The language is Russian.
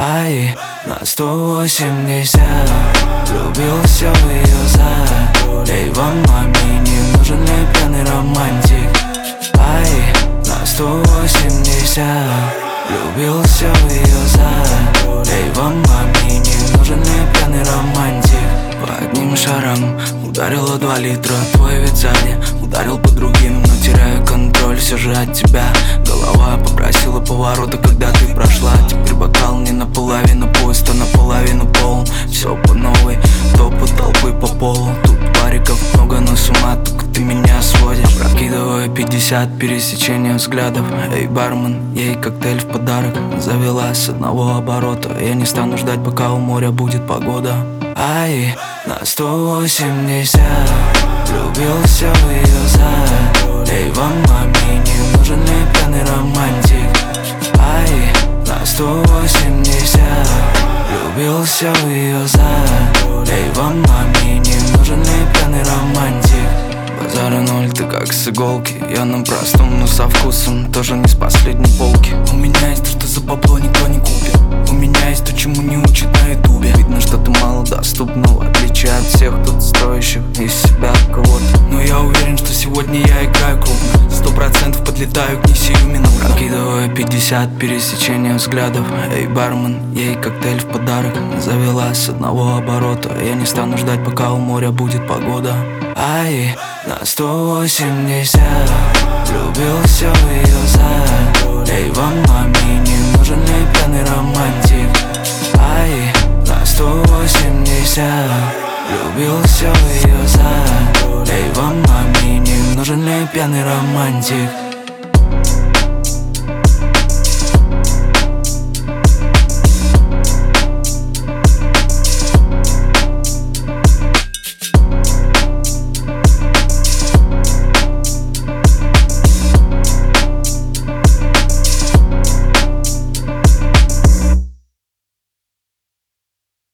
Ай, на 180 влюбился в ее зад. Эй, вам, маме, не нужен ли пьяный романтик? Ай, на 180 влюбился в ее зад. Эй, вам, маме, не нужен ли пьяный романтик? По одним шарам ударило 2 литра. Твой вид сзади ударил по другим, но теряю контроль все же от тебя. Голова попросила поворота, когда ты прошла. Теперь бокал не наполовину пуст, а наполовину полн. Все по новой, топот толпы по полу. Тут париков много, но с ума только ты меня сводишь. Прокидываю 50, пересечения взглядов. Эй, бармен, ей коктейль в подарок. Завела с одного оборота. Я не стану ждать, пока у моря будет погода. Ай, на 180 влюбился в ее зад. Эй, вам, маме, не нужен ли пьяный романтик? Ай, на 180 влюбился в ее зад. Эй, вам, маме, не нужен ли пьяный романтик? Базара ноль, ты как с иголки. Я на простом, но со вкусом, тоже не с последней полки. У меня есть то, что за бабло никто не купит. У меня есть то, чему не учат на ютубе. Видно, что ты мало доступна, в отличие от всех тут строящих из себя кого-то. Но я уверен, что сегодня я играю крупно. 100% подлетаю к ней сиюминутно. Прокидываю 50, пересечения взглядов. Эй, бармен, ей коктейль в подарок. Завела с одного оборота. Я не стану ждать, пока у моря будет погода. Ай, на 180 влюбился в ее зад. Эй, вам, маме, не нужен ли пьяный романтик? Ай, на 180 влюбился в ее зад. Эй, вам, маме, не нужен ли пьяный романтик?